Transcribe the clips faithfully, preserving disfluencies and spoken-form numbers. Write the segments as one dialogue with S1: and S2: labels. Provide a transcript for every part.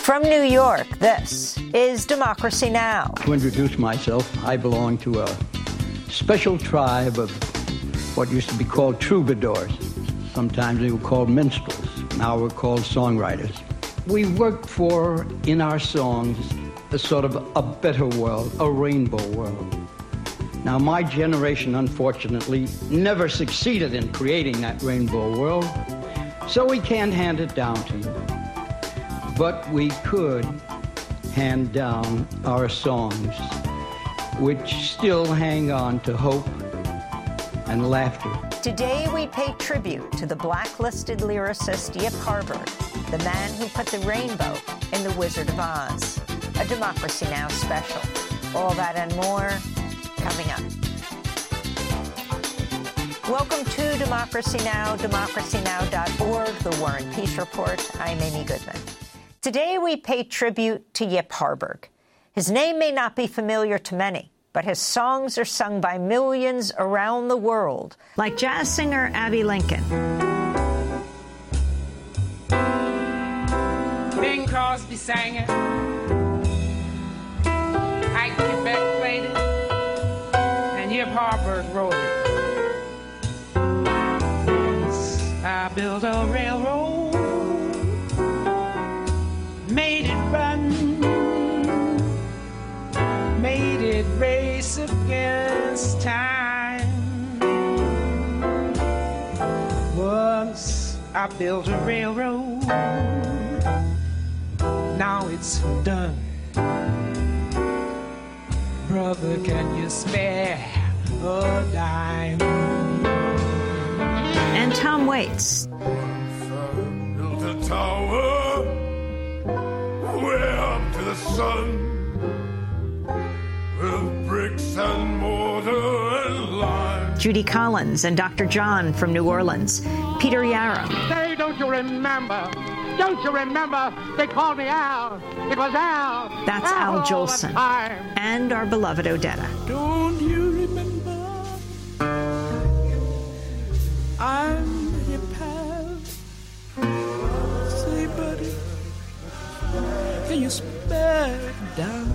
S1: From New York, this is Democracy Now!
S2: To introduce myself, I belong to a special tribe of what used to be called troubadours. Sometimes they were called minstrels. Now we're called songwriters. We work for, in our songs, a sort of a better world, a rainbow world. Now, my generation, unfortunately, never succeeded in creating that rainbow world, so we can't hand it down to you. But we could hand down our songs, which still hang on to hope and laughter.
S1: Today we pay tribute to the blacklisted lyricist Yip Harburg, the man who put the rainbow in The Wizard of Oz. A Democracy Now! Special. All that and more coming up. Welcome to Democracy Now!, democracy now dot org, the War and Peace Report. I'm Amy Goodman. Today we pay tribute to Yip Harburg. His name may not be familiar to many, but his songs are sung by millions around the world, like jazz singer Abbey Lincoln.
S3: Bing Crosby sang it. Ike Quebec played it. And Yip Harburg wrote it. Once I built a railroad, made it run, made it race against time. Once I built a railroad, now it's done. Brother, can you spare a dime?
S1: And Tom Waits.
S4: Built a tower way up to the sun, with bricks and mortar and lime.
S1: Judy Collins and Doctor John from New Orleans. Peter Yarrow.
S5: Say, don't you remember? Don't you remember? They called me Al. It was Al.
S1: That's Al, Al Jolson. And our beloved Odetta.
S4: Don't you remember? I'm your pal. Say, buddy, can you spare it down?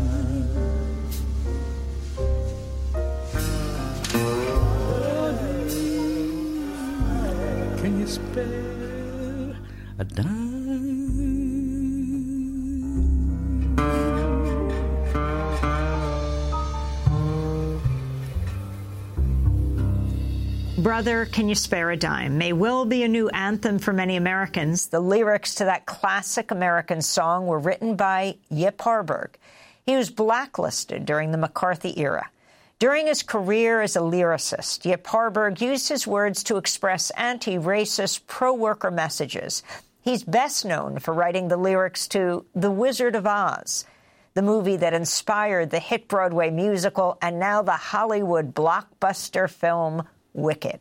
S4: Can you spare a dime?
S1: Brother, Can You Spare a Dime may well be a new anthem for many Americans. The lyrics to that classic American song were written by Yip Harburg. He was blacklisted during the McCarthy era. During his career as a lyricist, Yip Harburg used his words to express anti-racist, pro-worker messages. He's best known for writing the lyrics to The Wizard of Oz, the movie that inspired the hit Broadway musical and now the Hollywood blockbuster film Wicked.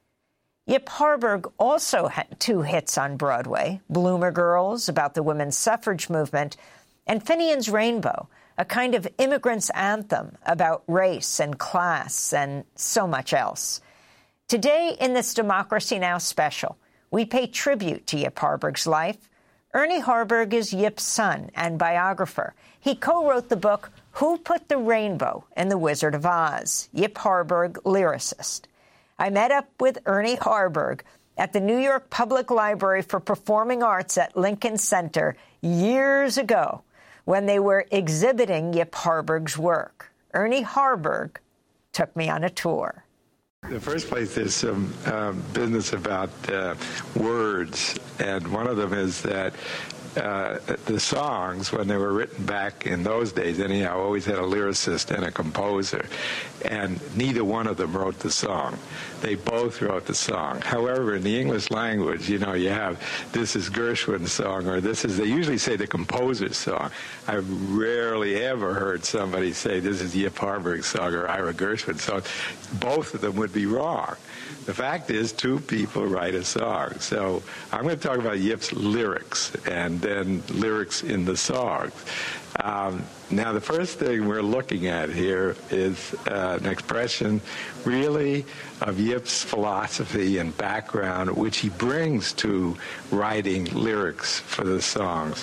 S1: Yip Harburg also had two hits on Broadway, Bloomer Girls, about the women's suffrage movement, and Finian's Rainbow, a kind of immigrant's anthem about race and class and so much else. Today, in this Democracy Now! Special, we pay tribute to Yip Harburg's life. Ernie Harburg is Yip's son and biographer. He co-wrote the book Who Put the Rainbow in The Wizard of Oz? Yip Harburg, lyricist. I met up with Ernie Harburg at the New York Public Library for Performing Arts at Lincoln Center years ago when they were exhibiting Yip Harburg's work. Ernie Harburg took me on a tour.
S6: The first place, there's some um, business about uh, words, and one of them is that uh, the songs, when they were written back in those days, anyhow, always had a lyricist and a composer, and neither one of them wrote the song. They both wrote the song. However, in the English language, you know, you have, this is Gershwin's song, or this is, they usually say the composer's song. I've rarely ever heard somebody say, this is Yip Harburg's song or Ira Gershwin's song. Both of them would be wrong. The fact is, two people write a song. So I'm going to talk about Yip's lyrics and then lyrics in the songs. Um, now, the first thing we're looking at here is uh, an expression, really, of Yip's philosophy and background, which he brings to writing lyrics for the songs.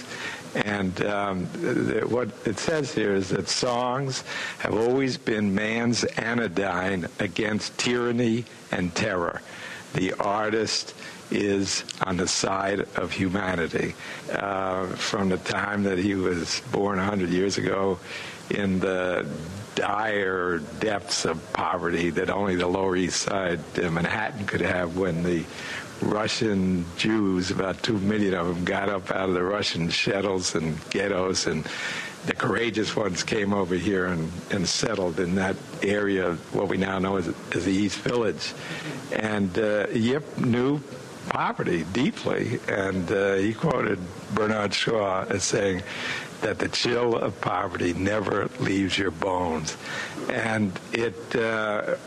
S6: And um, th- what it says here is that songs have always been man's anodyne against tyranny and terror. The artist is on the side of humanity. Uh, from the time that he was born one hundred years ago in the dire depths of poverty that only the Lower East Side, uh, Manhattan, could have when the Russian Jews, about two million of them, got up out of the Russian shtetls and ghettos, and the courageous ones came over here and, and settled in that area, what we now know as, as the East Village. And uh, Yip knew poverty deeply, and uh, he quoted Bernard Shaw as saying that the chill of poverty never leaves your bones. And it uh,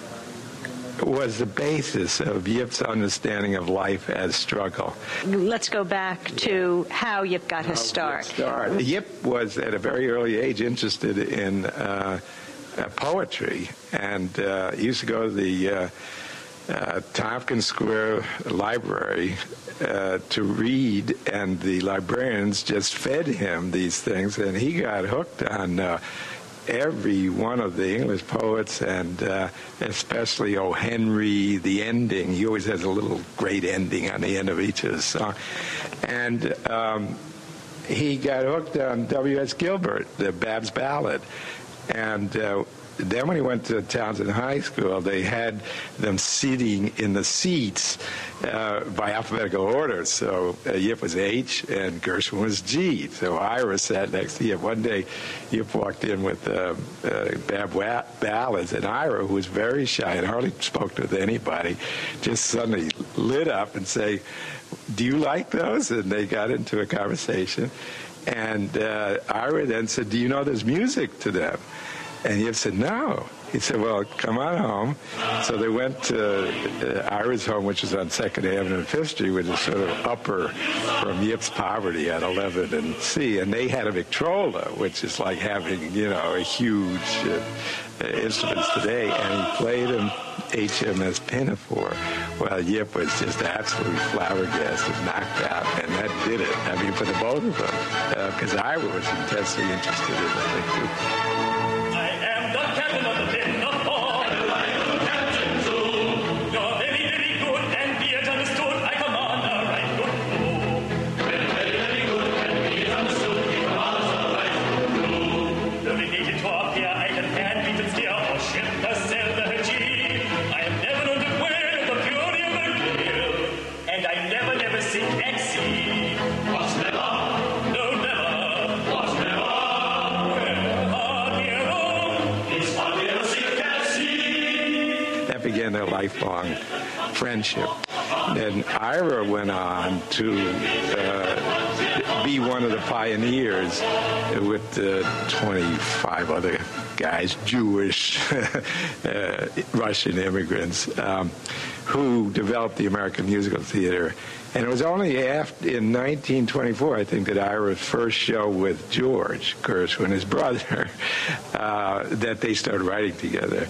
S6: was the basis of Yip's understanding of life as struggle.
S1: Let's go back to how Yip got his start.
S6: start. Yip was, at a very early age, interested in uh, uh, poetry, and uh, he used to go to the uh, uh, Tompkins Square Library uh, to read, and the librarians just fed him these things, and he got hooked on uh, every one of the English poets, and uh, especially O. Henry, the ending. He always has a little great ending on the end of each of his songs. And um, he got hooked on W S Gilbert, the Bab's Ballad. And uh, then when he went to Townsend High School, they had them sitting in the seats uh, by alphabetical order. So uh, Yip was H and Gershwin was G. So Ira sat next to Yip. One day, Yip walked in with uh, uh, Bab Ballads, and Ira, who was very shy and hardly spoke with anybody, just suddenly lit up and say, "Do you like those?" And they got into a conversation. And uh, Ira then said, "Do you know there's music to them?" And Yip said, "No." He said, "Well, come on home." So they went to uh, Ira's home, which is on second Avenue and fifth Street, which is sort of upper from Yip's poverty at eleventh and C. And they had a Victrola, which is like having, you know, a huge uh, instruments today. And he played him H M S Pinafore. Well, Yip was just absolutely flabbergasted, knocked out, and that did it. I mean, for the both of them, because uh, Ira was intensely interested in the thing, too. Their lifelong friendship. And Ira went on to uh, be one of the pioneers with uh, twenty-five other guys, Jewish, uh, Russian immigrants, um, who developed the American musical theater. And it was only after, in nineteen twenty-four, I think, that Ira's first show with George Gershwin, his brother, uh, that they started writing together.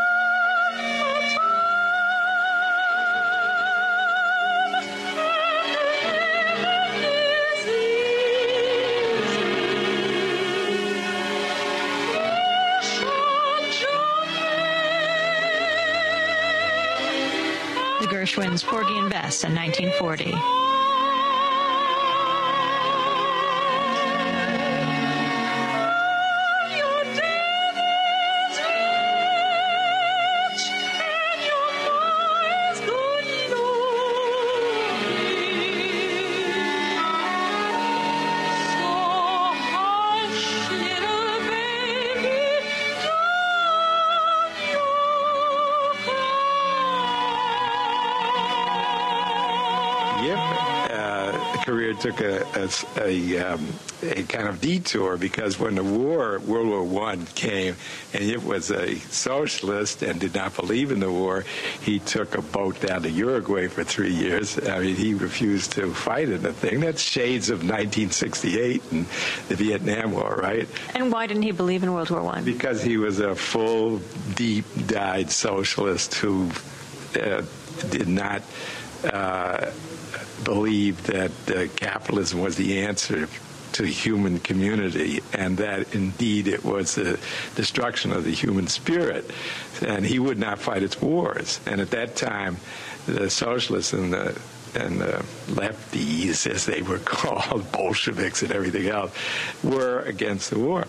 S1: Gershwin's Porgy and Bess in nineteen forty. Took a, a, a, um, a kind of detour, because when the war, World War One came, and Yip was a socialist and did not believe in the war, he took a boat down to Uruguay for three years. I mean, he refused to fight in the thing. That's shades of nineteen sixty-eight and the Vietnam War, right? And why didn't he believe in World War One?
S6: Because he was a full, deep-dyed socialist who uh, did not Uh, believed that uh, capitalism was the answer to human community, and that indeed it was the destruction of the human spirit, and he would not fight its wars. And at that time, the socialists and the and the lefties, as they were called, Bolsheviks and everything else, were against the war.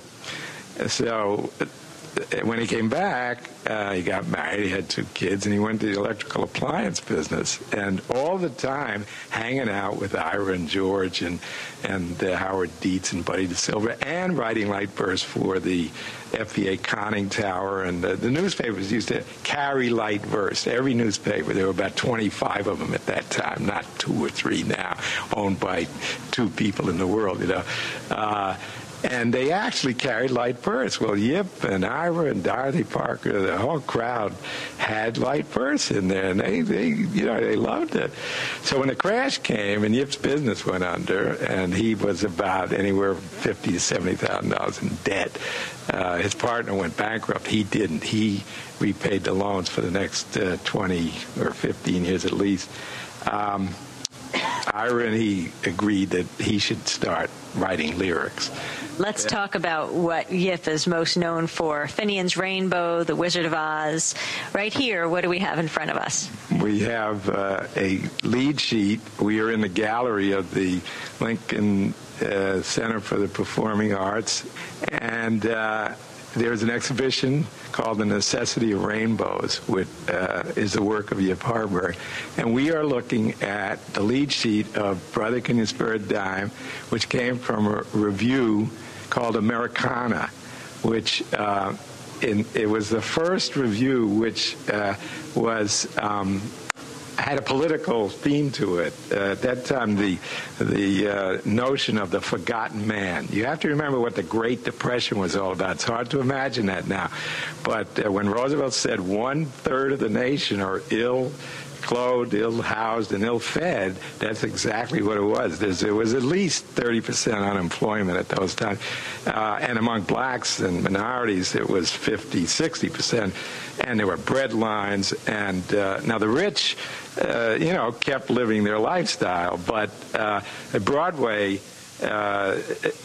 S6: So when he came back, uh, he got married, he had two kids, and he went to the electrical appliance business. And all the time hanging out with Ira and George and, and uh, Howard Dietz and Buddy DeSilva, and writing light verse for the F B A conning tower. And uh, the newspapers used to carry light verse. Every newspaper, there were about twenty-five of them at that time, not two or three now, owned by two people in the world, you know. Uh, And they actually carried light verse. Well, Yip and Ira and Dorothy Parker, the whole crowd had light verse in there, and they, they, you know, they loved it. So when the crash came and Yip's business went under, and he was about anywhere from fifty to seventy thousand dollars in debt, uh, his partner went bankrupt. He didn't. He repaid the loans for the next uh, twenty or fifteen years at least. Um, Ira and he agreed that he should start writing lyrics.
S1: Let's yeah. talk about what Yip is most known for. Finian's Rainbow, The Wizard of Oz. Right here, what do we have in front of us?
S6: We have uh, a lead sheet. We are in the gallery of the Lincoln uh, Center for the Performing Arts, and uh, there's an exhibition called The Necessity of Rainbows, which uh, is the work of Yip Harburg. And we are looking at the lead sheet of Brother, Can You Spare a Dime, which came from a review called Americana, which uh, in, it was the first review which uh, was um, had a political theme to it. Uh, at that time, the the uh, notion of the forgotten man. You have to remember what the Great Depression was all about. It's hard to imagine that now. But uh, when Roosevelt said one-third of the nation are ill-clothed, ill-housed, and ill-fed, that's exactly what it was. There's, there was at least thirty percent unemployment at those times. Uh, and among blacks and minorities, it was fifty, sixty percent. And there were bread lines. And uh, now the rich, uh, you know, kept living their lifestyle. But uh, Broadway uh,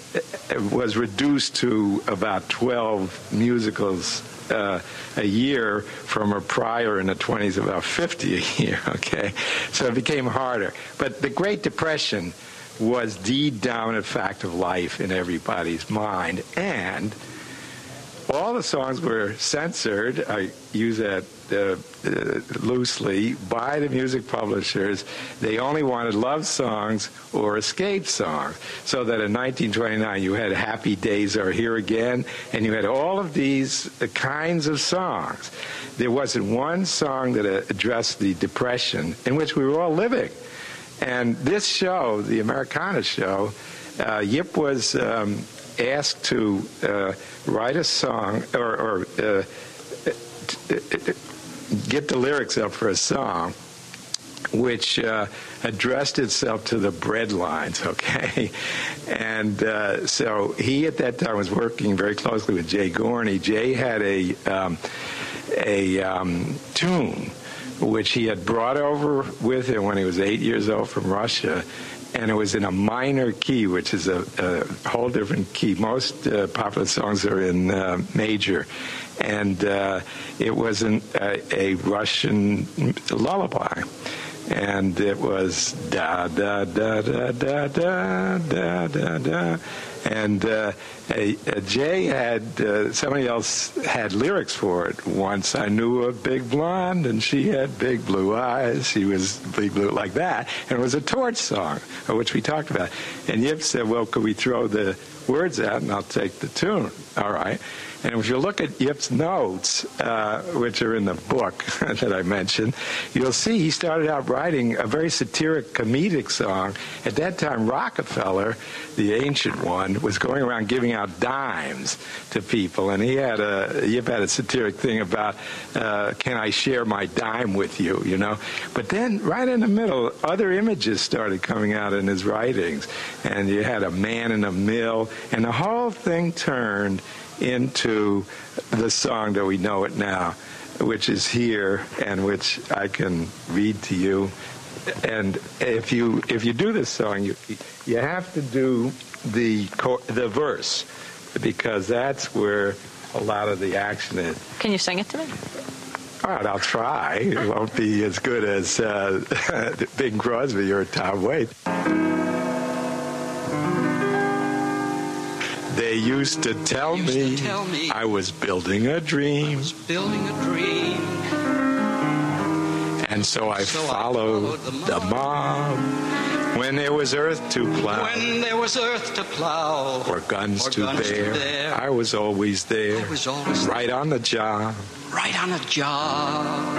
S6: was reduced to about twelve musicals uh, a year from a prior in the twenties, about fifty a year, okay? So it became harder. But the Great Depression was the dominant fact of life in everybody's mind. And all the songs were censored, I use that uh, uh, loosely, by the music publishers. They only wanted love songs or escape songs. So that in nineteen twenty-nine you had Happy Days Are Here Again, and you had all of these uh, kinds of songs. There wasn't one song that uh, addressed the Depression in which we were all living. And this show, the Americana show, uh, Yip was um, asked to uh, write a song or, or uh, get the lyrics up for a song which uh, addressed itself to the bread lines, okay? And uh, so he at that time was working very closely with Jay Gorney. Jay had a, um, a um, tune which he had brought over with him when he was eight years old from Russia, and it was in a minor key, which is a, a whole different key. Most uh, popular songs are in uh, major, and uh, it was an, a, a Russian lullaby, and it was da da da da da da da da da. And uh, a, a Jay had, uh, somebody else had lyrics for it. Once I knew a big blonde, and she had big blue eyes. She was big blue, like that. And it was a torch song, which we talked about. And Yip said, well, could we throw the words out, and I'll take the tune. All right. And if you look at Yip's notes, uh, which are in the book that I mentioned, you'll see he started out writing a very satiric, comedic song. At that time, Rockefeller, the ancient one, was going around giving out dimes to people, and he had a Yip had a satiric thing about, uh, "Can I share my dime with you?" You know. But then, right in the middle, other images started coming out in his writings, and you had a man in a mill, and the whole thing turned into the song that we know it now, which is here, and which I can read to you. and if you if you do this song, you you have to do the the verse, because that's where a lot of the action is.
S1: Can you sing it to me?
S6: All right, I'll try. It won't be as good as uh, Bing Crosby or Tom Waits. They used to tell,
S7: used
S6: me,
S7: to tell me
S6: I was building a dream.
S7: I was building a dream.
S6: And so I
S7: So I
S6: followed,
S7: followed the
S6: the mob. When there was earth to plow,
S7: When there was earth to plow,
S6: or guns,
S7: or
S6: to,
S7: guns to
S6: bear,
S7: bear,
S6: I was always there,
S7: I was always
S6: right on the job.
S7: right on a job.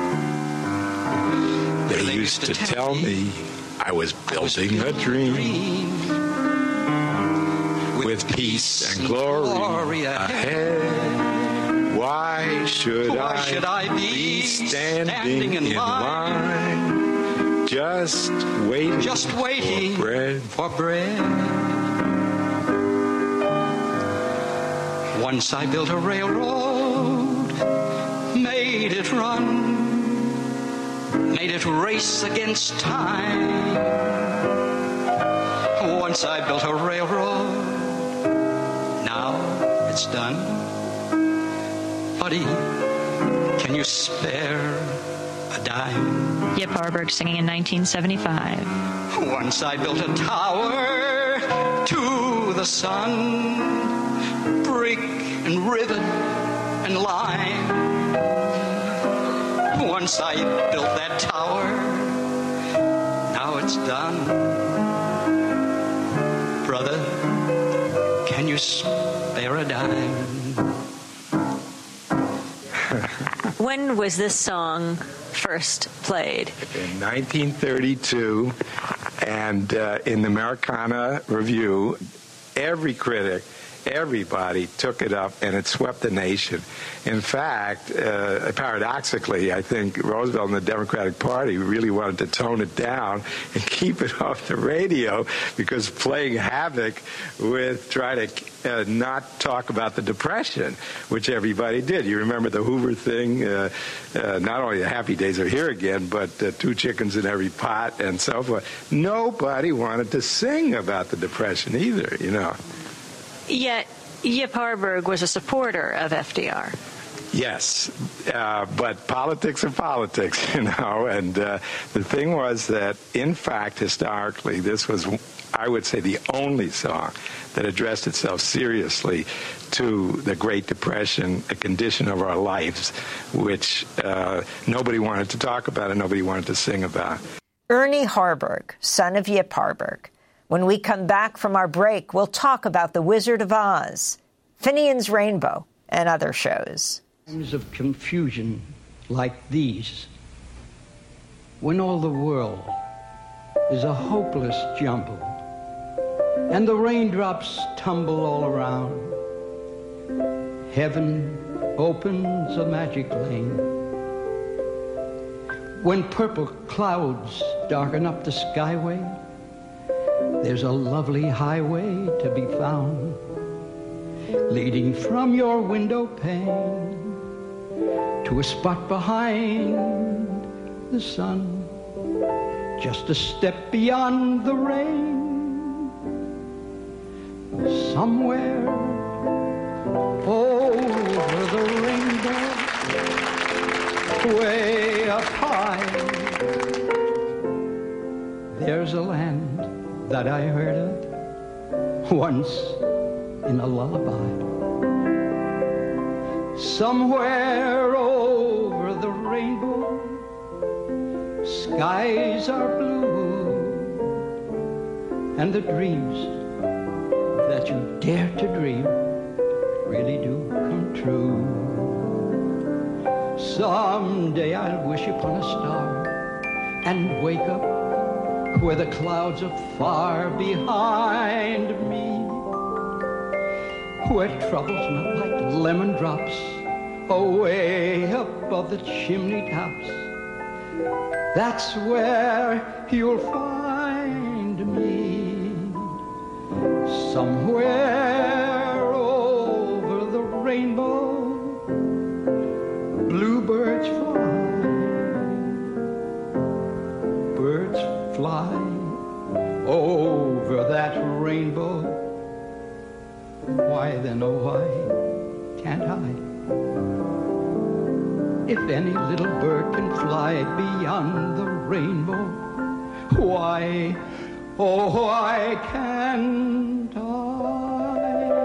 S6: They, they used to tell me I was building a dream, with peace and glory, glory ahead. ahead. Why should
S7: Why
S6: I,
S7: should I be
S6: standing,
S7: standing in,
S6: in line, line, just waiting,
S7: just waiting
S6: for bread?
S7: For bread. Once I built a railroad, made it run, made it race against time. Once I built a railroad, now it's done. Buddy, can you spare a dime?
S1: Yip Harburg singing in nineteen seventy-five.
S7: Once I built a tower to the sun, brick and rivet and lime. Once I built that tower, now it's done. Brother, can you spare a dime?
S1: When was this song first played?
S6: In nineteen thirty-two, and uh, in the Americana Review, every critic, everybody took it up, and it swept the nation. In fact, uh, paradoxically, I think Roosevelt and the Democratic Party really wanted to tone it down and keep it off the radio, because playing havoc with trying to uh, not talk about the Depression, which everybody did. You remember the Hoover thing? Uh, uh, not only the Happy Days Are Here Again, but uh, two chickens in every pot and so forth. Nobody wanted to sing about the Depression either, you know.
S1: Yet Yip Harburg was a supporter of F D R.
S6: Yes, uh, but politics are politics, you know, and uh, the thing was that, in fact, historically, this was, I would say, the only song that addressed itself seriously to the Great Depression, a condition of our lives, which uh, nobody wanted to talk about and nobody wanted to sing about.
S1: Ernie Harburg, son of Yip Harburg. When we come back from our break, we'll talk about The Wizard of Oz, Finian's Rainbow, and other shows.
S2: Times of confusion like these, when all the world is a hopeless jumble, and the raindrops tumble all around, heaven opens a magic lane. When purple clouds darken up the skyway, there's a lovely highway to be found, leading from your window pane to a spot behind the sun, just a step beyond the rain. Somewhere over the rainbow, way up high, there's a land that I heard of once in a lullaby. Somewhere over the rainbow, skies are blue, and the dreams that you dare to dream really do come true. Someday I'll wish upon a star and wake up where the clouds are far behind me, where troubles melt like lemon drops away above the chimney tops. That's where you'll find me, somewhere over the rainbow. Bluebirds fly, fly over that rainbow, why then, oh why can't I? If any little bird can fly beyond the rainbow, why, oh why can't I?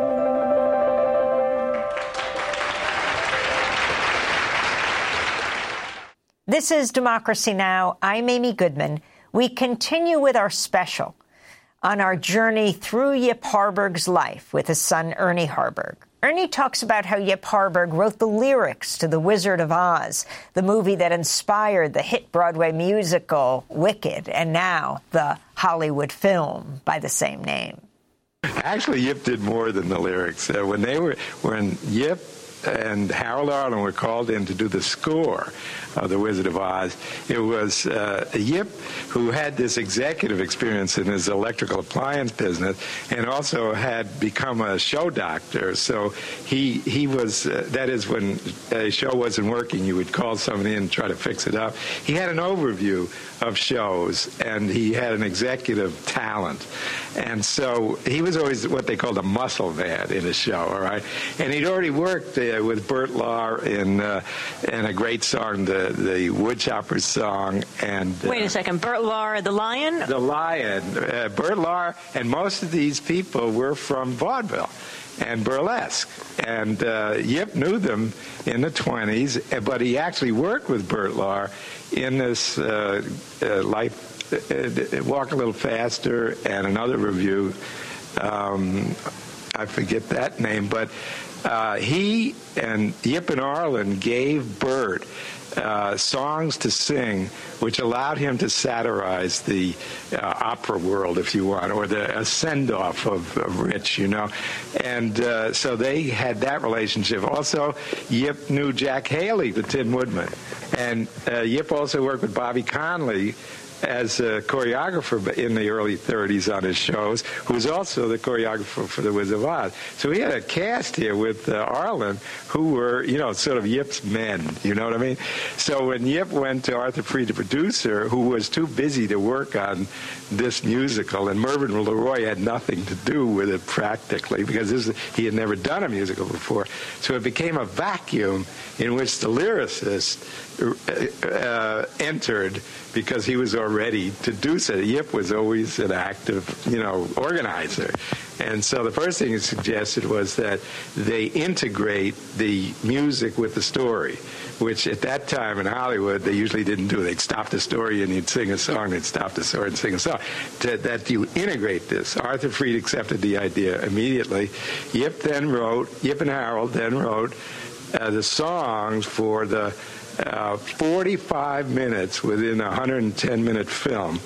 S1: This is Democracy Now! I'm Amy Goodman. We continue with our special on our journey through Yip Harburg's life with his son, Ernie Harburg. Ernie talks about how Yip Harburg wrote the lyrics to The Wizard of Oz, the movie that inspired the hit Broadway musical Wicked, and now the Hollywood film by the same name.
S6: Actually, Yip did more than the lyrics. Uh, when they were, when Yip and Harold Arlen were called in to do the score of The Wizard of Oz, it was uh, Yip who had this executive experience in his electrical appliance business and also had become a show doctor. So he he was, uh, that is, when a show wasn't working, you would call somebody in and try to fix it up. He had an overview of shows, and he had an executive talent. And so he was always what they called a muscle man in a show, all right? And he'd already worked uh, with Bert Lahr in, uh, in a great song, the, the Woodchopper's song. And uh,
S8: Wait a second, Bert Lahr, the Lion?
S6: The Lion. Uh, Bert Lahr, and most of these people were from vaudeville and burlesque. And uh, Yip knew them in the twenties, but he actually worked with Bert Lahr in this uh, uh, Life, uh, Walk a Little Faster, and another review. Um, I forget that name, but uh, he and Yip and Arlen gave Bert Uh, songs to sing, which allowed him to satirize the uh, opera world, if you want, or the a send-off of, of Rich, you know. And uh, so they had that relationship. Also, Yip knew Jack Haley, the Tin Woodman. And uh, Yip also worked with Bobby Conley as a choreographer in the early thirties on his shows, who was also the choreographer for The Wizard of Oz. So he had a cast here with uh, Arlen who were, you know, sort of Yip's men, you know what I mean? So when Yip went to Arthur Freed, the producer, who was too busy to work on this musical, and Mervyn LeRoy had nothing to do with it practically, because this, he had never done a musical before. So it became a vacuum in which the lyricist uh, entered, because he was already to do so. Yip was always an active, you know, organizer. And so the first thing he suggested was that they integrate the music with the story, which at that time in Hollywood they usually didn't do. They'd stop the story and you'd sing a song, they'd stop the story and sing a song. To, that you integrate this. Arthur Freed accepted the idea immediately. Yip then wrote, Yip and Harold then wrote uh, the songs for the Uh, forty-five minutes within a one hundred ten minute film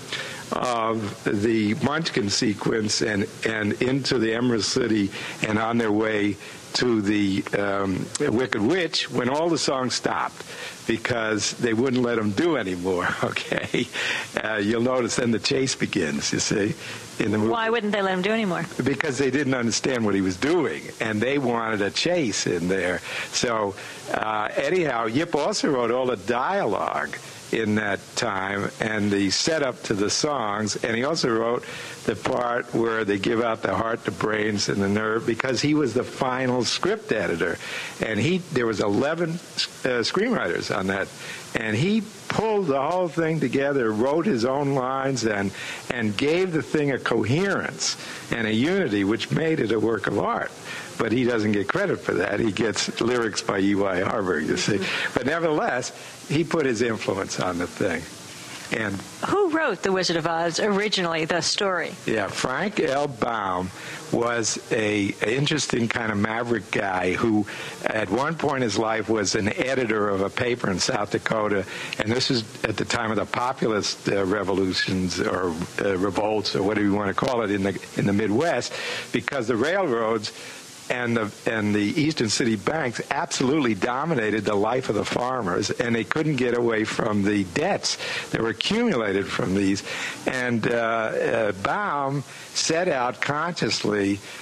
S6: of the Munchkin sequence and, and into the Emerald City and on their way to the um, Wicked Witch, when all the songs stopped because they wouldn't let them do anymore, okay? Uh, you'll notice then the chase begins, you see. In the movie.
S8: Why wouldn't they let him do anymore?
S6: Because they didn't understand what he was doing, and they wanted a chase in there. So uh, anyhow, Yip also wrote all the dialogue in that time and the setup to the songs, and he also wrote the part where they give out the heart, the brains, and the nerve, because he was the final script editor, and he there was eleven uh, screenwriters on that, and he pulled the whole thing together, wrote his own lines, and and gave the thing a coherence and a unity, which made it a work of art. But he doesn't get credit for that. He gets lyrics by E Y Harburg, you see. But nevertheless, he put his influence on the thing. And
S8: who wrote The Wizard of Oz originally, the story?
S6: Yeah, Frank L. Baum was a, a interesting kind of maverick guy who at one point in his life was an editor of a paper in South Dakota, and this is at the time of the populist uh, revolutions or uh, revolts or whatever you want to call it in the in the Midwest, because the railroads and the and the Eastern City banks absolutely dominated the life of the farmers, and they couldn't get away from the debts that were accumulated from these. And uh, uh, Baum set out consciously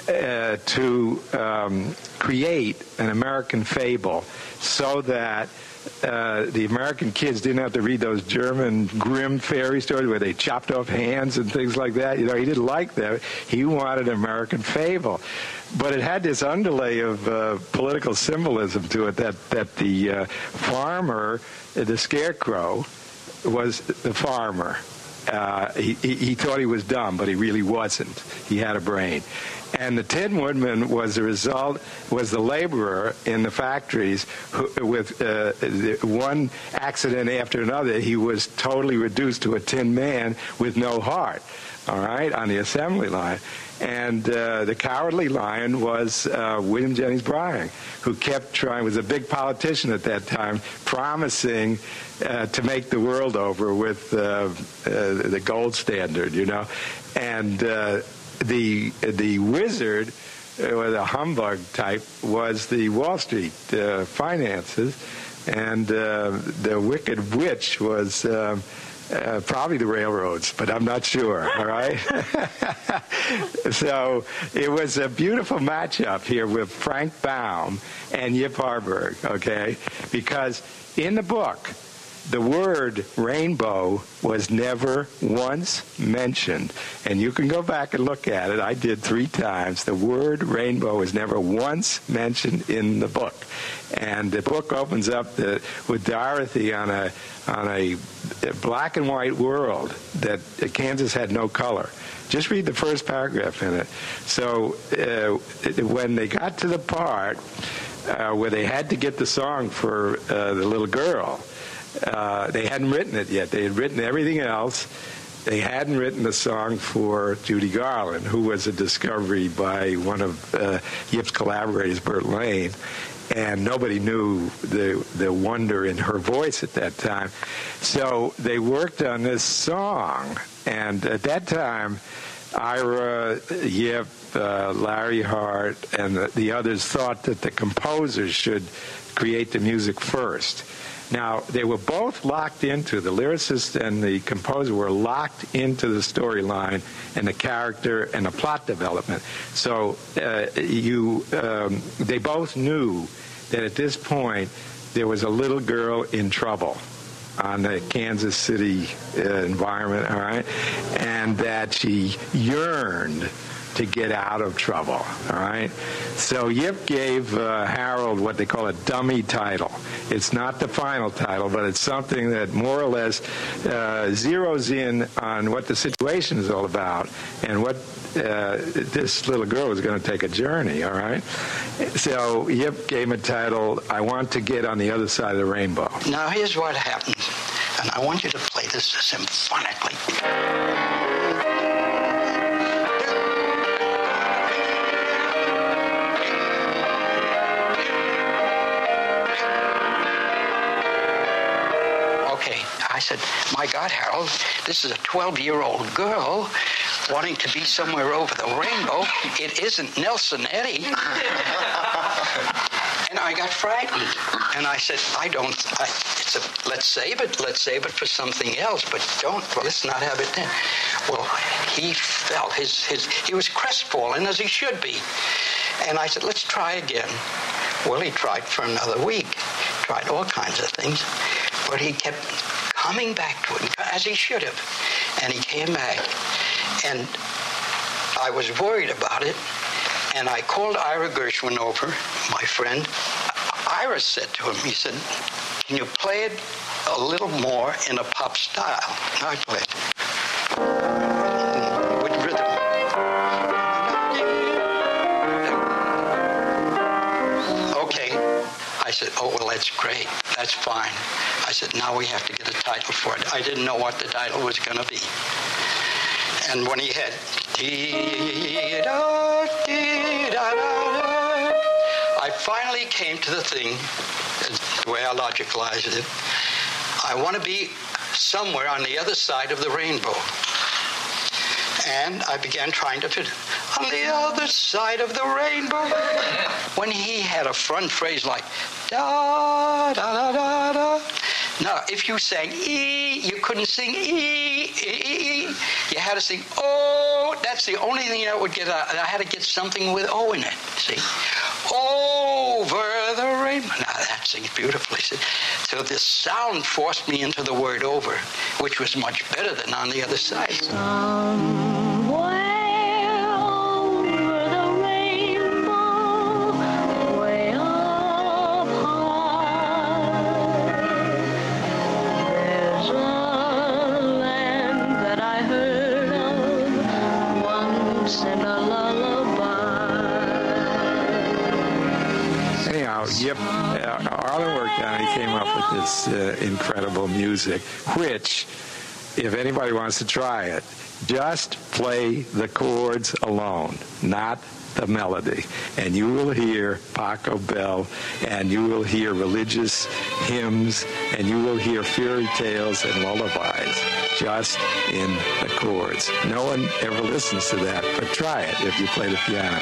S6: uh, to um, create an American fable so that Uh, the American kids didn't have to read those German grim fairy stories where they chopped off hands and things like that. You know, he didn't like that. He wanted an American fable. But it had this underlay of uh, political symbolism to it that, that the uh, farmer, the scarecrow, was the farmer. Uh, he, he, he thought he was dumb, but he really wasn't. He had a brain. And the Tin Woodman was the result, was the laborer in the factories who, with uh, one accident after another, he was totally reduced to a tin man with no heart, all right, on the assembly line. And uh, the Cowardly Lion was uh, William Jennings Bryan, who kept trying, was a big politician at that time, promising uh, to make the world over with uh, uh, the gold standard, you know. And uh, the the wizard, or the humbug type, was the Wall Street uh, finances, and uh, the Wicked Witch was um, uh, probably the railroads, but I'm not sure, all right? So it was a beautiful matchup here with Frank Baum and Yip Harburg, okay? Because in the book, the word rainbow was never once mentioned. And you can go back and look at it. I did three times. The word rainbow was never once mentioned in the book. And the book opens up the, with Dorothy on a on a black and white world that Kansas had no color. Just read the first paragraph in it. So uh, when they got to the part uh, where they had to get the song for uh, the little girl, Uh, they hadn't written it yet. They had written everything else. They hadn't written the song for Judy Garland, who was a discovery by one of uh, Yip's collaborators, Burt Lane, and nobody knew the the wonder in her voice at that time. So they worked on this song, and at that time, Ira, Yip, uh, Larry Hart, and the, the others thought that the composers should create the music first. Now, they were both locked into, the lyricist and the composer were locked into the storyline and the character and the plot development. So uh, you, um, they both knew that at this point there was a little girl in trouble on the Kansas City uh, environment, all right, and that she yearned to get out of trouble, all right? So Yip gave uh, Harold what they call a dummy title. It's not the final title, but it's something that more or less uh, zeroes in on what the situation is all about and what uh, this little girl is going to take a journey, all right? So Yip gave him a title, I Want to Get on the Other Side of the Rainbow.
S7: Now here's what happens, and I want you to play this symphonically. I said, my God, Harold, this is a twelve-year-old girl wanting to be somewhere over the rainbow. It isn't Nelson Eddy. And I got frightened. And I said, I don't, I, it's a, let's save it. Let's save it for something else. But don't, let's not have it then. Well, he felt, his, his, he was crestfallen, as he should be. And I said, let's try again. Well, he tried for another week. Tried all kinds of things. But he kept coming back to it, as he should have. And he came back. And I was worried about it. And I called Ira Gershwin over, my friend. Ira said to him, he said, can you play it a little more in a pop style? And I played with rhythm. Okay. I said, oh, well, that's great. That's fine. I said, now we have to get a title for it. I didn't know what the title was going to be. And when he had, I finally came to the thing, the way I logicalized it. I want to be somewhere on the other side of the rainbow. And I began trying to fit on the other side of the rainbow. When he had a front phrase like da da da da da, No, if you sang E, you couldn't sing E, E, E, E. You had to sing O. That's the only thing that would get out. I had to get something with O in it, see? Over the rainbow. Now that sings beautifully. See? So this sound forced me into the word over, which was much better than on the other side.
S6: Yep, uh, Arlen worked on it. He came up with this uh, incredible music, which, if anybody wants to try it, just play the chords alone, not the melody. And you will hear Paco Bell, and you will hear religious hymns, and you will hear fairy tales and lullabies just in the chords. No one ever listens to that, but try it if you play the piano.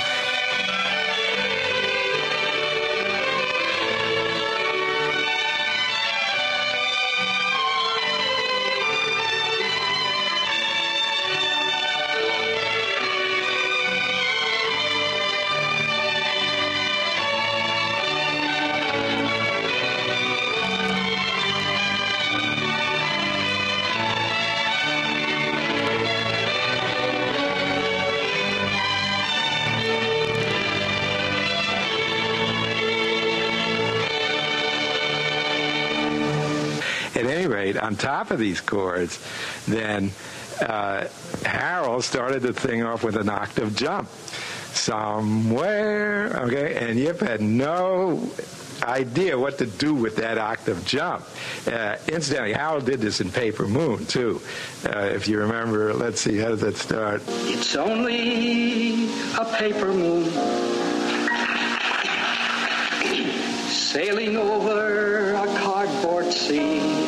S6: On top of these chords, then uh, Harold started the thing off with an octave jump. Somewhere, okay, and Yip had no idea what to do with that octave jump. Uh, incidentally, Harold did this in Paper Moon, too. Uh, if you remember, let's see, how does that start?
S7: It's only a paper moon sailing over a cardboard sea.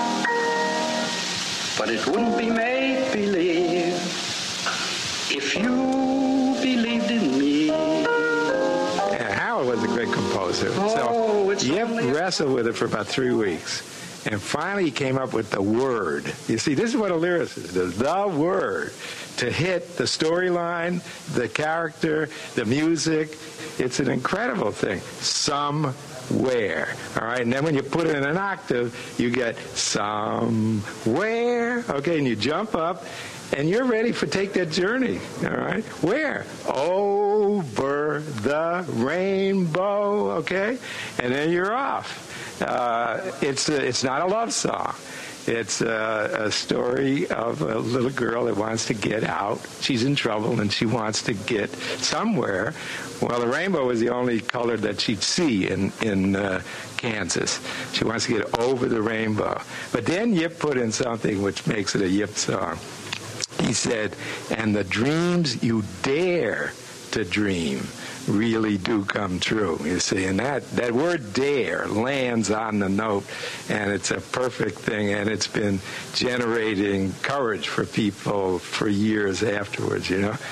S7: But it wouldn't be make-believe if you believed in me.
S6: Yeah, Howard was a great composer.
S7: Oh,
S6: so Yip wrestled with it for about three weeks. And finally he came up with the word. You see, this is what a lyricist does. The word to hit the storyline, the character, the music. It's an incredible thing. Some where, all right? And then when you put it in an octave, you get somewhere, okay? And you jump up, and you're ready for take that journey, all right? Where? Over the rainbow, okay? And then you're off. Uh, it's a, it's not a love song. It's a, a story of a little girl that wants to get out. She's in trouble, and she wants to get somewhere. Well, the rainbow was the only color that she'd see in, in uh, Kansas. She wants to get over the rainbow. But then Yip put in something which makes it a Yip song. He said, and the dreams you dare to dream really do come true, you see. And that, that word dare lands on the note, and it's a perfect thing, and it's been generating courage for people for years afterwards, you know.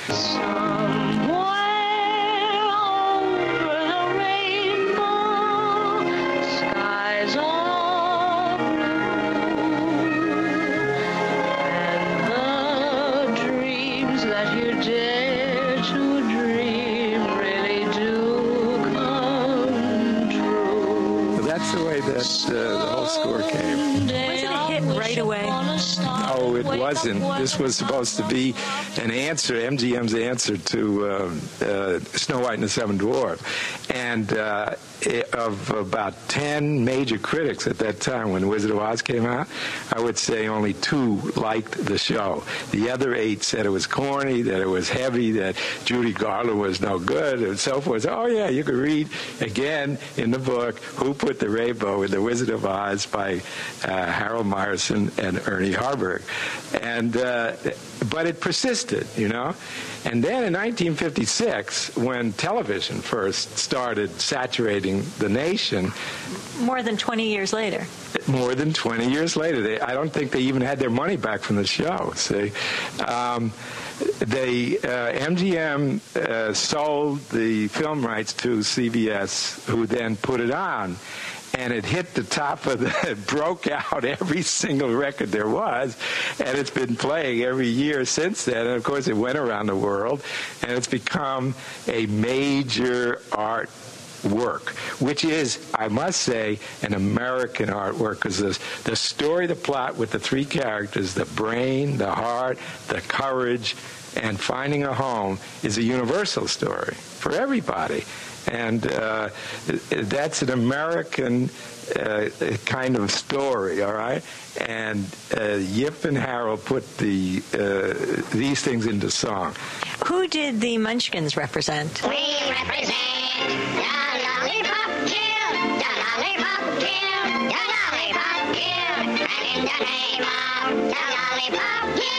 S6: Wasn't. This was supposed to be an answer, M G M's answer to uh, uh, Snow White and the Seven Dwarfs. And uh, it, of about ten major critics at that time when Wizard of Oz came out, I would say only two liked the show. The other eight said it was corny, that it was heavy, that Judy Garland was no good, and so forth. Oh, yeah, you could read again in the book Who Put the Rainbow in the Wizard of Oz by uh, Harold Meyerson and Ernie Harburg. And uh, but it persisted, you know. And then in nineteen fifty-six, when television first started saturating the nation,
S8: more than twenty years later.
S6: More than twenty years later, they, I don't think they even had their money back from the show. See, um, they uh, M G M uh, sold the film rights to C B S, who then put it on. And it hit the top of the, it broke out every single record there was, and it's been playing every year since then. And of course, it went around the world, and it's become a major art work, which is, I must say, an American artwork, because the, the story, the plot with the three characters, the brain, the heart, the courage, and finding a home is a universal story for everybody. And uh, that's an American uh, kind of story, all right? And uh, Yip and Harold put the uh, these things into song.
S8: Who did the Munchkins represent?
S9: We represent the Lollipop Guild, the Lollipop Guild, the Lollipop Guild, and in the name of the Lollipop Guild.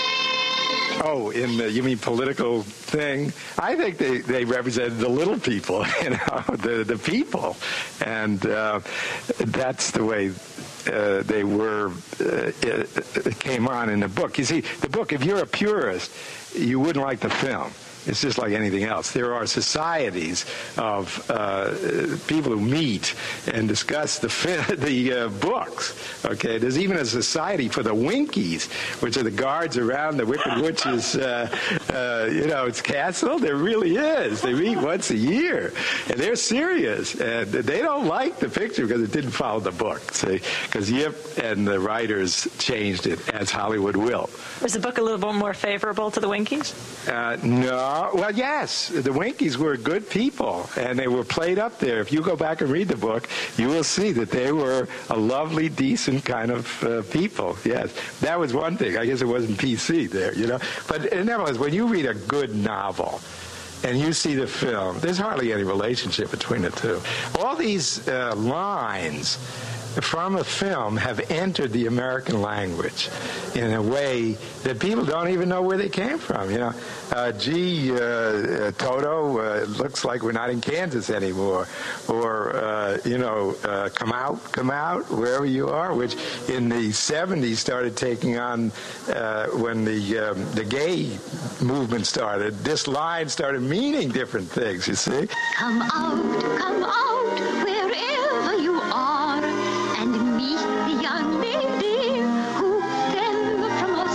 S6: Oh, in the, you mean political thing? I think they, they represented the little people, you know, the, the people. And uh, that's the way uh, they were, uh, it, it came on in the book. You see, the book, if you're a purist, you wouldn't like the film. It's just like anything else. There are societies of uh, people who meet and discuss the fi- the uh, books. Okay, there's even a society for the Winkies, which are the guards around the Wicked Witch's, uh, uh, you know, its castle. There really is. They meet once a year, and they're serious. And they don't like the picture because it didn't follow the book. See, because Yip and the writers changed it, as Hollywood will.
S8: Was the book a little bit more favorable to the Winkies?
S6: Uh, no. Well, yes, the Winkies were good people, and they were played up there. If you go back and read the book, you will see that they were a lovely, decent kind of uh, people. Yes, that was one thing. I guess it wasn't P C there, you know. But nevertheless, when you read a good novel and you see the film, there's hardly any relationship between the two. All these uh, lines from a film have entered the American language in a way that people don't even know where they came from. You know, uh, gee, uh, uh, Toto, uh, looks like we're not in Kansas anymore, or uh, you know, uh, come out, come out, wherever you are, which in the seventies started taking on uh, when the um, the gay movement started. This line started meaning different things. You see?
S9: Come out, come out, wherever you are, and meet the young lady who fell from a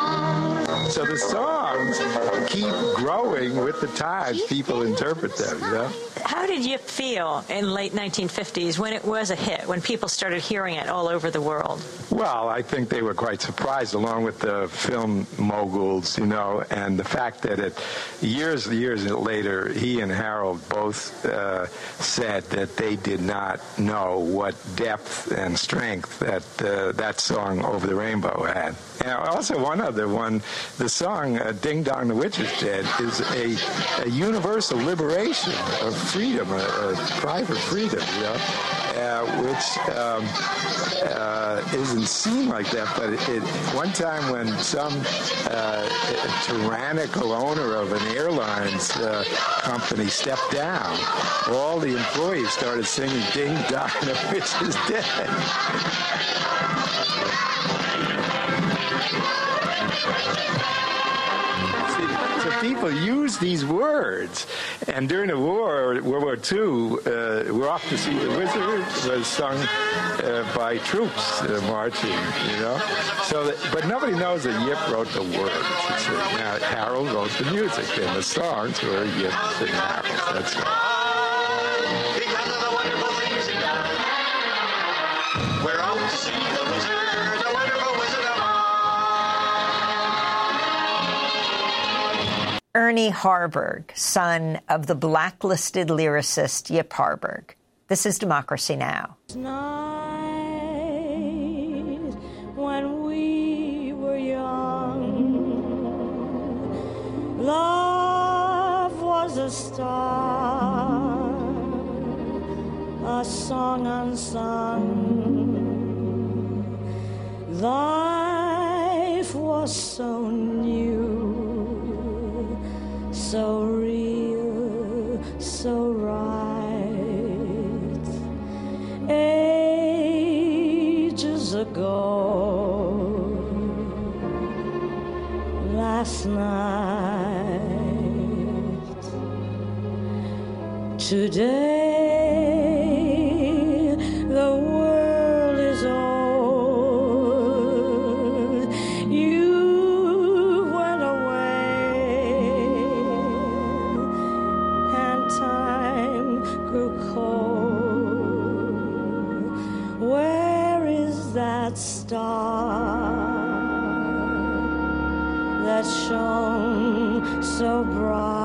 S9: star.
S6: So the songs keep growing with the times. People interpret them, you know?
S8: How did you feel in late nineteen fifties when it was a hit, when people started hearing it all over the world?
S6: Well, I think they were quite surprised, along with the film moguls, you know, and the fact that it, years years later, he and Harold both uh, said that they did not know what depth and strength that uh, that song "Over the Rainbow" had. And also, one other one, the song uh, "Ding Dong the Witch is Dead" is a, a universal liberation of freedom, a, a cry for freedom, you know, uh, which um, uh, isn't seen like that. But it, it, one time when some uh, tyrannical owner of an airlines uh, company stepped down, all the employees started singing "Ding Dong the Witch is Dead." So people use these words, and during the war, World War Two, uh, "We're Off to See the Wizard" was sung uh, by troops uh, marching, you know. So, that, but nobody knows that Yip wrote the words. It's, uh, now, Harold wrote the music, and the songs were Yip and Harold. That's right.
S9: Because of the wonderful things he does, we're off to see the wizard, the wonderful Wizard of Oz.
S1: Ernie Harburg, son of the blacklisted lyricist Yip Harburg. This is Democracy Now!
S10: Night when we were young, love was a star, a song unsung. Life was so new, so real, so right. Ages ago, last night, Today the world is old. You went away, and time grew cold. Where is that star that shone so bright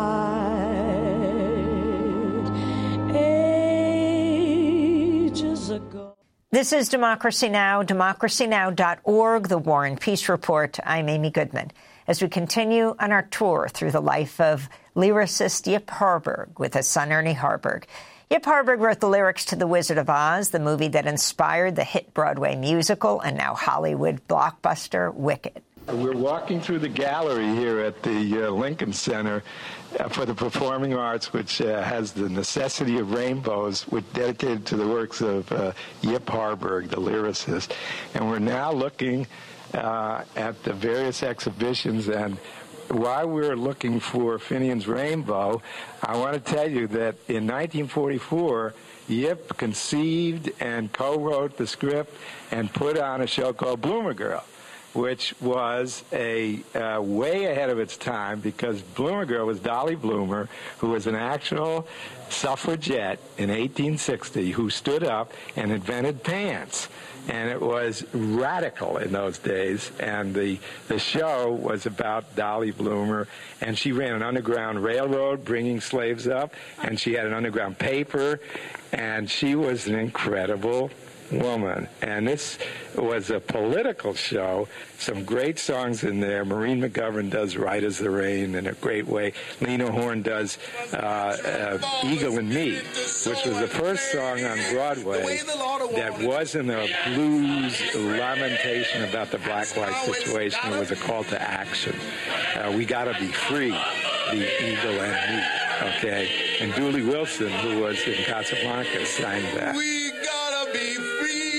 S10: ages ago?
S1: This is Democracy Now!, democracy now dot org, the War and Peace Report. I'm Amy Goodman. As we continue on our tour through the life of lyricist Yip Harburg with his son Ernie Harburg. Yip Harburg wrote the lyrics to The Wizard of Oz, the movie that inspired the hit Broadway musical and now Hollywood blockbuster Wicked.
S6: We're walking through the gallery here at the uh, Lincoln Center uh, for the Performing Arts, which uh, has the Necessity of Rainbows, which dedicated to the works of uh, Yip Harburg, the lyricist. And we're now looking uh, at the various exhibitions. And while we're looking for Finian's Rainbow, I want to tell you that in nineteen forty-four, Yip conceived and co-wrote the script and put on a show called Bloomer Girl, which was a uh, way ahead of its time, because Bloomer Girl was Dolly Bloomer, who was an actual suffragette in eighteen sixty who stood up and invented pants. And it was radical in those days. And the, the show was about Dolly Bloomer, and she ran an underground railroad bringing slaves up, and she had an underground paper, and she was an incredible woman. And this was a political show. Some great songs in there. Maureen McGovern does Right as the Rain in a great way. Lena Horne does uh, uh, Eagle and Me, which was the first song on Broadway that wasn't a blues lamentation about the black-white situation. It was a call to action. Uh, we gotta be free, the Eagle and Me, okay? And Dooley Wilson, who was in Casablanca, sang that.
S11: We gotta be free.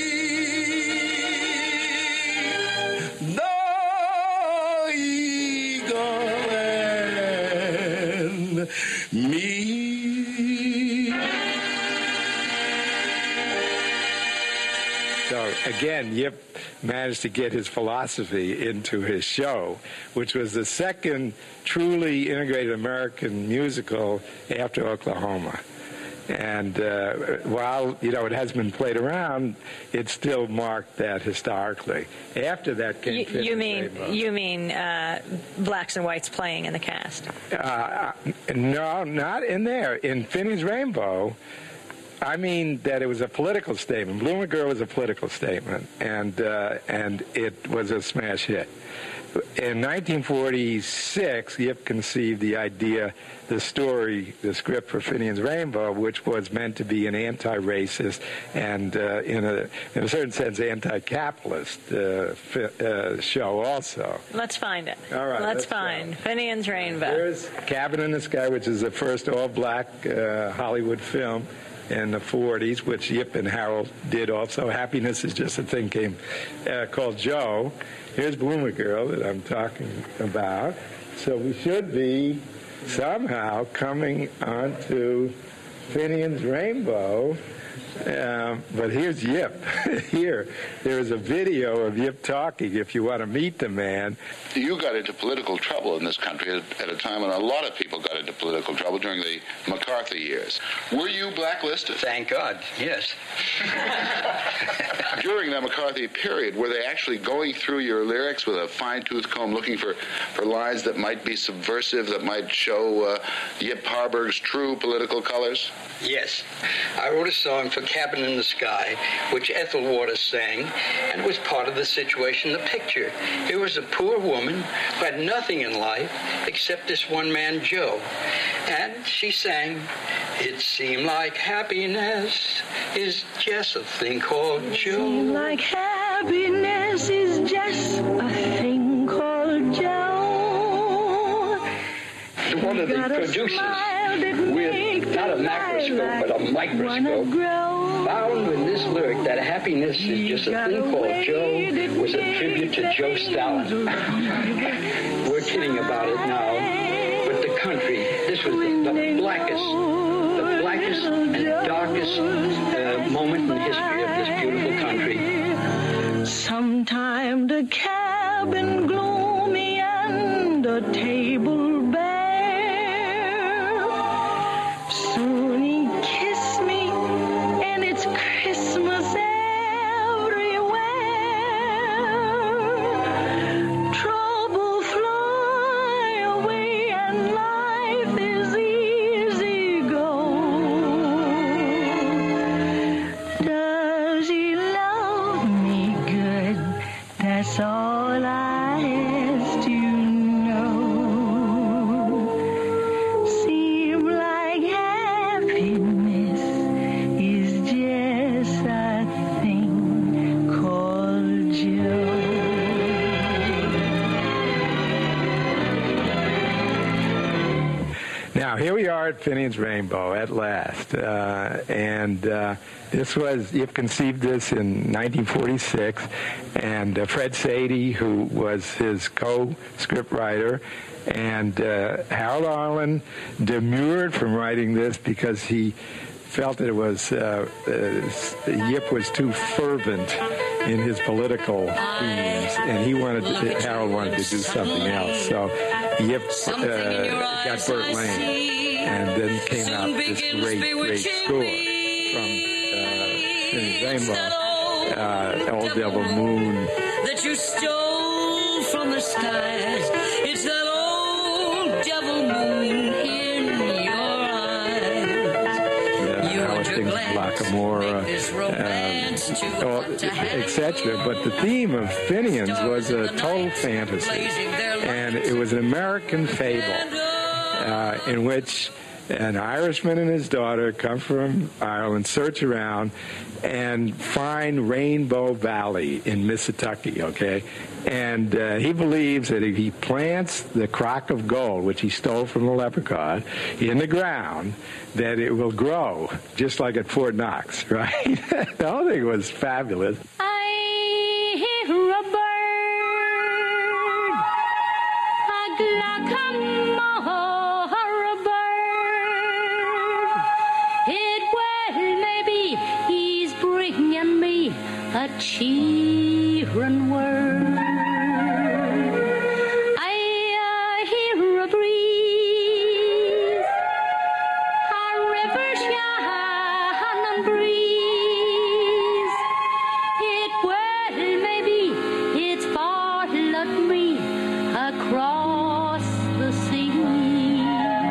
S11: The Eagle and Me.
S6: So again, Yip managed to get his philosophy into his show, which was the second truly integrated American musical after Oklahoma. And uh, while, you know, it has been played around, it still marked that historically. After that came...
S8: You, you mean you mean uh, blacks and whites playing in the cast?
S6: Uh, no, not in there. In Finian's Rainbow, I mean that it was a political statement. Bloomer Girl was a political statement, and uh, and it was a smash hit. In nineteen forty-six, Yip conceived the idea, the story, the script for Finian's Rainbow, which was meant to be an anti-racist and, uh, in a in a certain sense, anti-capitalist uh, fi- uh, show also.
S8: Let's find it.
S6: All right.
S8: Let's,
S6: let's
S8: find
S6: go.
S8: Finian's Rainbow.
S6: There's Cabin in the Sky, which is the first all-black uh, Hollywood film in the forties, which Yip and Harold did also. Happiness is Just a Thing came uh, called Joe. Here's Bloomer Girl that I'm talking about. So we should be somehow coming onto Finian's Rainbow. Um, but here's Yip. Here, there's a video of Yip talking if you want to meet the man.
S12: You got into political trouble in this country at, at a time when a lot of people got into political trouble during the McCarthy years. Were you blacklisted?
S7: Thank God, yes.
S12: During that McCarthy period, were they actually going through your lyrics with a fine-tooth comb looking for, for lines that might be subversive, that might show uh, Yip Harburg's true political colors?
S7: Yes. I wrote a song for Cabin in the Sky, which Ethel Waters sang, and it was part of the situation, the picture. Here was a poor woman who had nothing in life except this one man, Joe. And she sang, "It seemed like happiness is just a thing called Joe."
S10: Seemed like happiness is just a thing called Joe.
S7: One of the producers, with not a macroscope but a microscope, found in this lyric that happiness is just a thing called Joe was a tribute to Joe Stalin. We're kidding about it now, but the country, this was the, the blackest, the blackest darkest and darkest uh, moment in the history of this beautiful country.
S10: Sometime the cabin gloomy and the table bare. Soon he kissed me, and it's Christmas everywhere. Trouble fly away and life is easy go. Does he love me good? That's all I ask to know. Seem like happiness is just a thing called joy.
S6: Now, here we are at Finian's Rainbow at last. Uh, and uh, this was, Yip conceived this in nineteen forty-six. And uh, Fred Sadie, who was his co-script writer, and uh, Harold Arlen demurred from writing this because he felt that it was, uh, uh, Yip was too fervent in his political themes, and he wanted to, Harold wanted to do something else. So Yip uh, got Burt Lane, and then came out this great, great score from uh, Finian's Rainbow, uh, Old Devil Moon.
S13: That you stole from the skies. It's that old devil moon in your eyes. You
S6: How things Lockamore, uh, et cetera. But the theme of Finian's was a total fantasy, and it was an American fable uh, in which an Irishman and his daughter come from Ireland, search around, and find Rainbow Valley in Mississippi, okay? And uh, he believes that if he plants the crock of gold, which he stole from the leprechaun, in the ground, that it will grow, just like at Fort Knox, right? The whole thing was fabulous.
S10: I hear a bird, a glockamore, a bird. It well maybe he's bringing me a cheering word. I uh, hear a breeze, a river shining breeze. It well maybe it's followed me across the seas.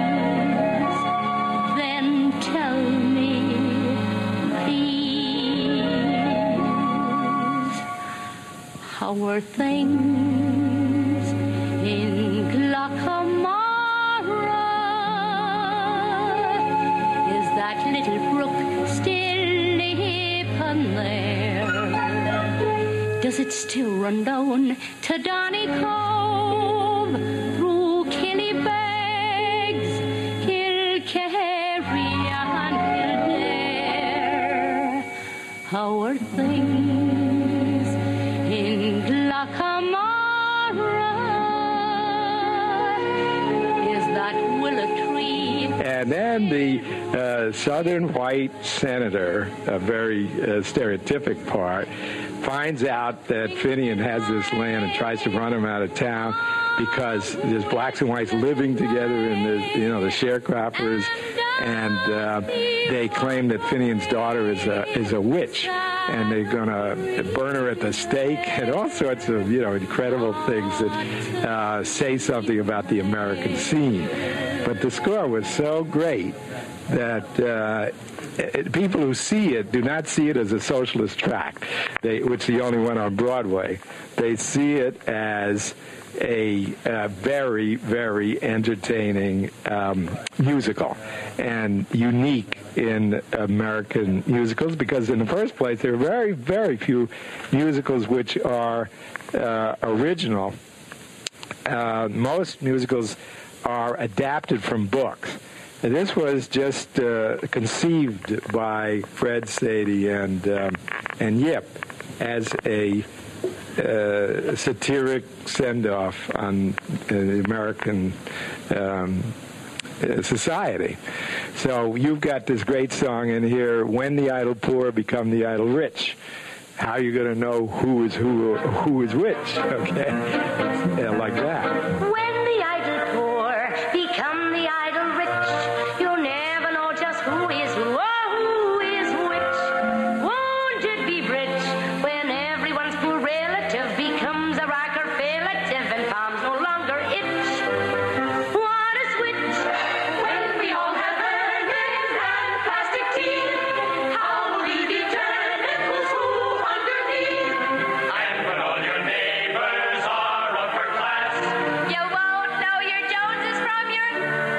S10: Then tell me, please, how were things in Glockamara? Is that little brook still leaping there? Does it still run down to Donny Cove through Killybegs, Kilkerry and Kildare? How are things in Glockamara? Is that willow tree?
S6: And then the uh, Southern white senator, a very uh, stereotypic part, finds out that Finian has this land and tries to run him out of town because there's blacks and whites living together in the, you know, the sharecroppers, and uh, they claim that Finian's daughter is a is a witch, and they're going to burn her at the stake, and all sorts of, you know, incredible things that uh, say something about the American scene. But the score was so great that uh, it, people who see it do not see it as a socialist tract, they, which is the only one on Broadway. They see it as a, a very, very entertaining um, musical and unique in American musicals, because in the first place, there are very, very few musicals which are uh, original. Uh, most musicals are adapted from books. And this was just uh, conceived by Fred Sadie and um, and Yip as a uh, satiric send-off on uh, the American um, uh, society. So you've got this great song in here, When the Idle Poor Become the Idle Rich. How are you going to know who is who, who is which? Okay, yeah, like that.
S10: When the idle poor become the idle rich, you'll never know just who is who or who is which. Won't it be rich when everyone's poor relative becomes a rocker relative and palms no longer itch? What a switch when we all have earnings and plastic teeth. How will we determine who's who underneath?
S14: And when all your neighbors are upper class,
S10: You won't know your Joneses from your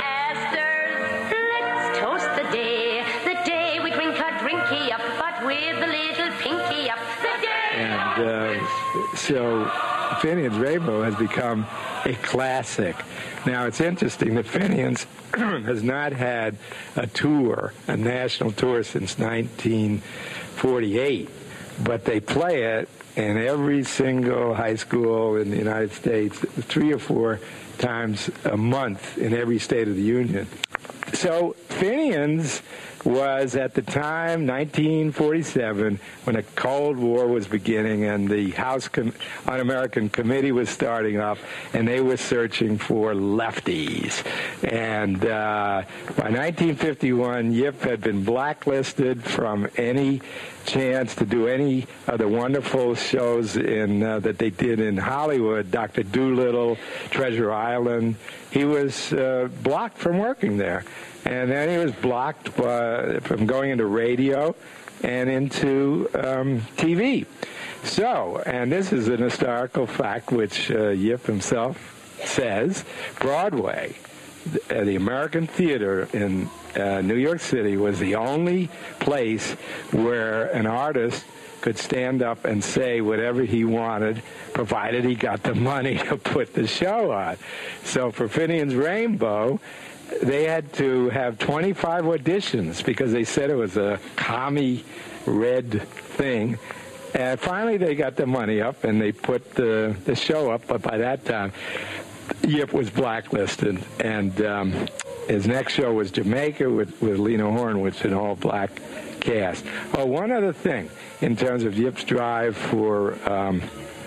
S10: Astors. Let's toast the day, the day we drink our drinky up, but with a little pinky up. The day.
S6: And uh, so Finian's Rainbow has become a classic. Now, it's interesting that Finian's has not had a tour, a national tour, since nineteen forty-eight, but they play it in every single high school in the United States three or four times a month in every state of the union. So Finian's was at the time, nineteen forty-seven, when the Cold War was beginning and the House Com- Un-American Committee was starting up, and they were searching for lefties. And uh, by nineteen fifty-one, Yip had been blacklisted from any chance to do any of the wonderful shows in uh, that they did in Hollywood, Doctor Dolittle, Treasure Island. He was uh, blocked from working there. And then he was blocked uh, from going into radio and into um, T V. So, and this is an historical fact which uh, Yip himself says, Broadway, the, uh, the American theater in uh, New York City, was the only place where an artist could stand up and say whatever he wanted, provided he got the money to put the show on. So for Finian's Rainbow, they had to have twenty-five auditions because they said it was a commie red thing. And finally they got the money up and they put the, the show up. But by that time, Yip was blacklisted. And um, his next show was Jamaica with, with Lena Horne, which is an all-black cast. Oh, one other thing in terms of Yip's drive for Um,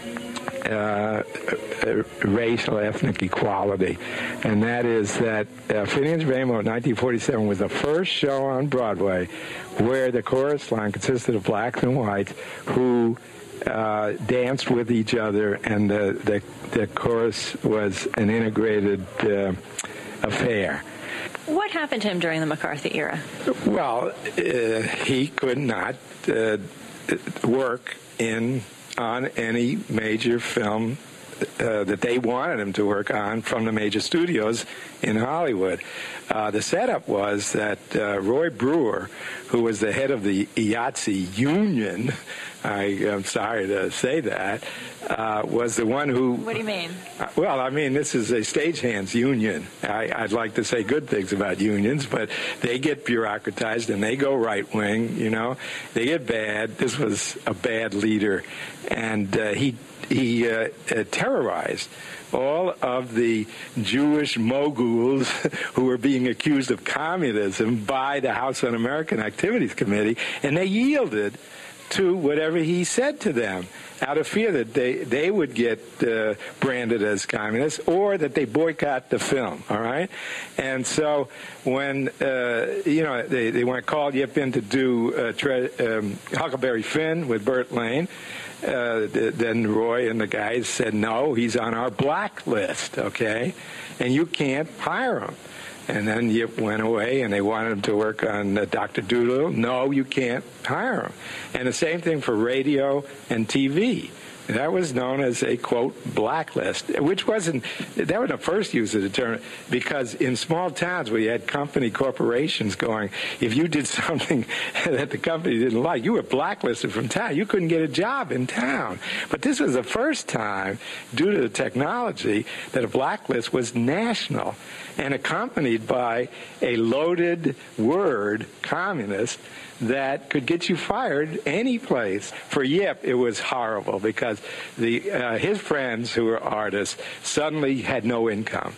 S6: Uh, racial, ethnic equality, and that is that uh, Finian's Rainbow in nineteen forty-seven was the first show on Broadway where the chorus line consisted of blacks and whites who uh, danced with each other, and the, the, the chorus was an integrated uh, affair.
S8: What happened to him during the McCarthy era?
S6: Well, uh, he could not uh, work in on any major film uh, that they wanted him to work on from the major studios in Hollywood. Uh, the setup was that uh, Roy Brewer, who was the head of the I A T S E union, I, I'm sorry to say that, uh, was the one who...
S8: What do you mean?
S6: Uh, well, I mean, this is a stagehands union. I, I'd like to say good things about unions, but they get bureaucratized and they go right-wing, you know. They get bad. This was a bad leader. And uh, he, he uh, uh, terrorized all of the Jewish moguls who were being accused of communism by the House Un-American Activities Committee, and they yielded to whatever he said to them out of fear that they, they would get uh, branded as communists or that they boycott the film, all right? And so when, uh, you know, they, they went called Yip in to do uh, tre- um, Huckleberry Finn with Burt Lane, Uh, then Roy and the guys said, no, he's on our blacklist, okay? And you can't hire him. And then Yip went away, and they wanted him to work on uh, Doctor Dolittle. No, you can't hire him. And the same thing for radio and T V. That was known as a, quote, blacklist, which wasn't, that was the first use of the term, because in small towns where you had company corporations going, if you did something that the company didn't like, you were blacklisted from town. You couldn't get a job in town. But this was the first time, due to the technology, that a blacklist was national and accompanied by a loaded word, communist, that could get you fired any place. For Yip, it was horrible because the uh, his friends who were artists suddenly had no income.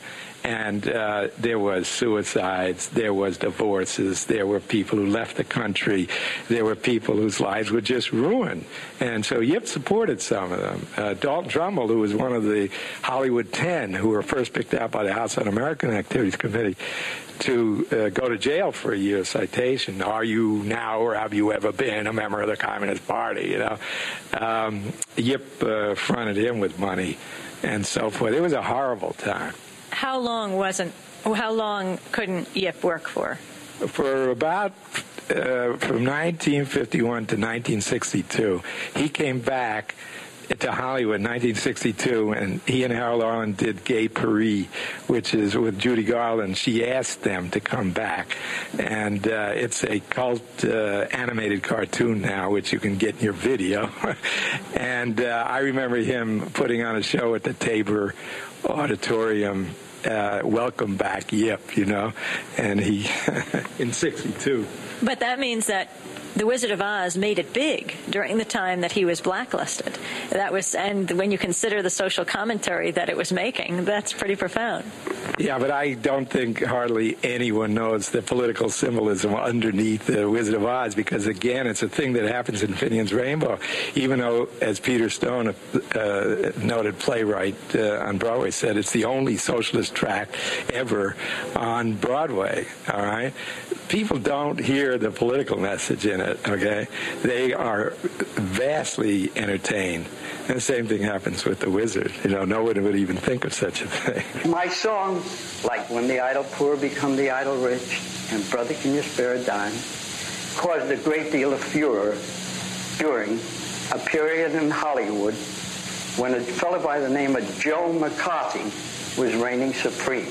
S6: And uh, there was suicides, there was divorces, there were people who left the country, there were people whose lives were just ruined. And so Yip supported some of them. Uh, Dalton Trumbull, who was one of the Hollywood Ten who were first picked out by the House Un-American Activities Committee to uh, go to jail for a year citation. Are you now or have you ever been a member of the Communist Party? You know, um, Yip uh, fronted him with money and so forth. It was a horrible time.
S8: How long wasn't? How long couldn't Yip work for?
S6: For about uh, from nineteen fifty-one to nineteen sixty-two, he came back to Hollywood in nineteen sixty-two, and he and Harold Arlen did Gay Paris, which is with Judy Garland. She asked them to come back, and uh, it's a cult uh, animated cartoon now, which you can get in your video. And uh, I remember him putting on a show at the Tabor Auditorium, uh, Welcome Back Yip, you know, and he, in sixty-two.
S8: But that means that The Wizard of Oz made it big during the time that he was blacklisted. That was, and when you consider the social commentary that it was making, that's pretty profound.
S6: Yeah, but I don't think hardly anyone knows the political symbolism underneath The Wizard of Oz, because, again, it's a thing that happens in Finian's Rainbow, even though, as Peter Stone, a uh, noted playwright uh, on Broadway, said, it's the only socialist track ever on Broadway, all right? People don't hear the political message in it, okay? They are vastly entertained. And the same thing happens with The Wizard. You know, no one would even think of such a thing.
S15: My song, like When the Idle Poor Become the Idle Rich and Brother Can You Spare a Dime, caused a great deal of furor during a period in Hollywood when a fellow by the name of Joe McCarthy was reigning supreme.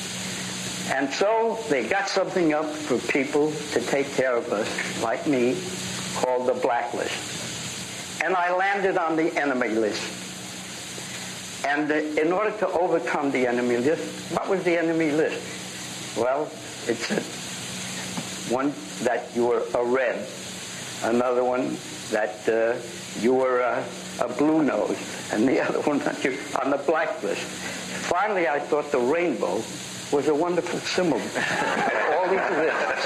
S15: And so they got something up for people to take care of us, like me, called the Blacklist. And I landed on the enemy list. And uh, in order to overcome the enemy list, what was the enemy list? Well, it's a, one that you were a red, another one that uh, you were a, a blue nose, and the other one that you on the blacklist. Finally, I thought the rainbow was a wonderful symbol of all these lists.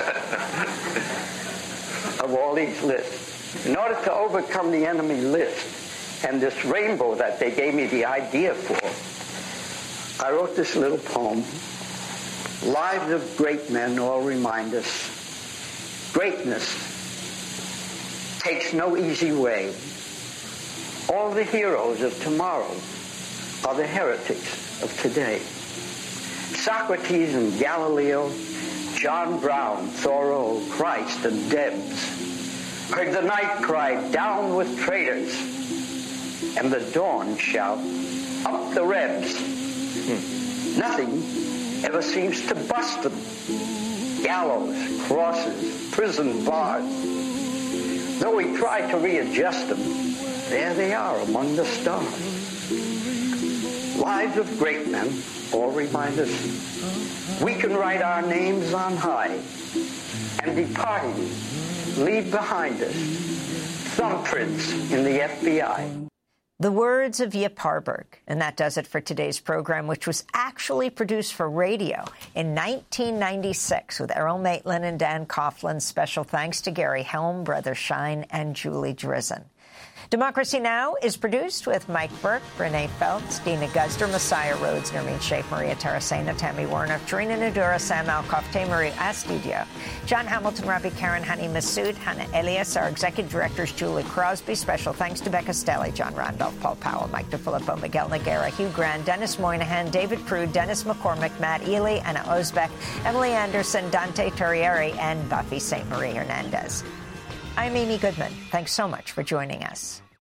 S15: Of all these lists. In order to overcome the enemy list and this rainbow that they gave me the idea for, I wrote this little poem. Lives of great men all remind us greatness takes no easy way. All the heroes of tomorrow are the heretics of today. Socrates and Galileo, John Brown, Thoreau, Christ, and Debs heard the night cry, down with traitors, and the dawn shout, up the Rebs. Hmm. Nothing ever seems to bust them. Gallows, crosses, prison bars. Though we try to readjust them, there they are among the stars. Lives of great men all remind us we can write our names on high, and departing, leave behind us thumbprints in the F B I.
S1: The words of Yip Harburg. And that does it for today's program, which was actually produced for radio in nineteen ninety-six with Errol Maitland and Dan Coughlin. Special thanks to Gary Helm, Brother Shine, and Julie Drizzen. Democracy Now! Is produced with Mike Burke, Renee Feltz, Dina Guzder, Messiah Rhodes, Nermeen Sheikh, Maria Taracena, Tammy Warner, Tarina Nadura, Sam Alcoff, Marie Astudio, John Hamilton, Robbie Karen, Hani Massoud, Hannah Elias. Our executive directors, Julie Crosby. Special thanks to Becca Stelly, John Randolph, Paul Powell, Mike DeFilippo, Miguel Noguera, Hugh Grant, Dennis Moynihan, David Prude, Dennis McCormick, Matt Ely, Anna Osbeck, Emily Anderson, Dante Torrieri, and Buffy Saint Marie Hernandez. I'm Amy Goodman. Thanks so much for joining us.